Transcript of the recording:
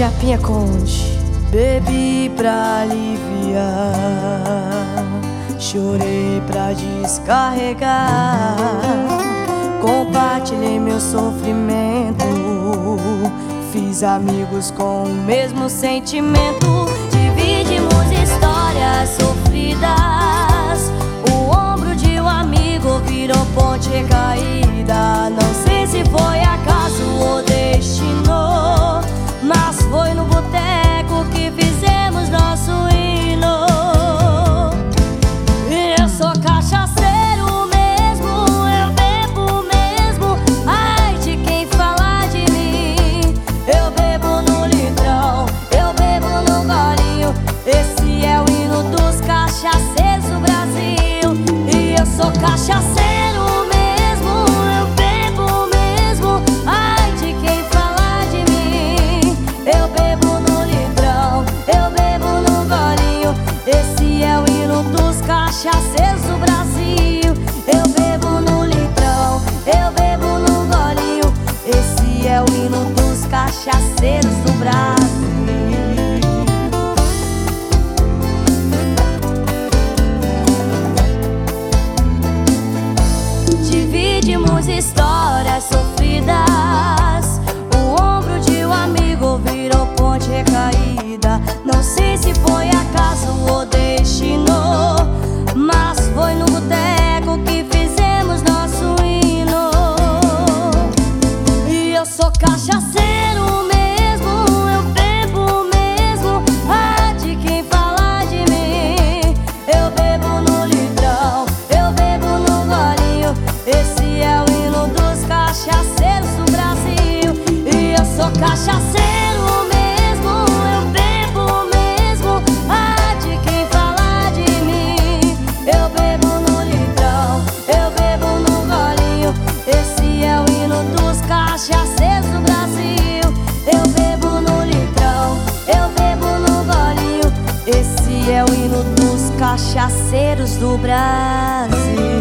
Japinha Conde. Bebi pra aliviar, chorei pra descarregar, compartilhei meu sofrimento, fiz amigos com o mesmo sentimento. Dividimos histórias sofridas, o ombro de um amigo virou ponte recaída. Não sei se foi acaso ou destino, mas foi no boteco que fizemos nosso hino. Eu sou cachaceiro mesmo, eu bebo mesmo, ai de quem falar de mim. Eu bebo no litrão, eu bebo no golinho, esse é o hino dos cachaceiros do Brasil. E eu sou cachaceiro mesmo, eu bebo mesmo, ai de quem falar de mim. Eu bebo no litrão, eu bebo no golinho, esse é o hino dos cachaceiros do Brasil. Eu bebo no litrão, eu bebo no golinho, esse é o hino dos cachaceiros do Brasil. Dividimos histórias sofridas, o ombro de um amigo virou ponte recaída. Não sei se foi acaso ou destino, mas foi no boteco que fizemos nosso hino. E eu sou cachaceiro mesmo, eu bebo mesmo, ah, de quem falar de mim. Eu bebo no litrão, eu bebo no golinho, esse é o hino dos cachaceiros do Brasil. E eu sou cachaceiro mesmo, eu bebo mesmo, ah, de quem falar de mim. Eu bebo no litrão, eu bebo no golinho, esse é o hino dos cachaceiros do Brasil. Eu bebo no litrão, eu bebo no golinho, esse é o hino dos cachaceiros do Brasil.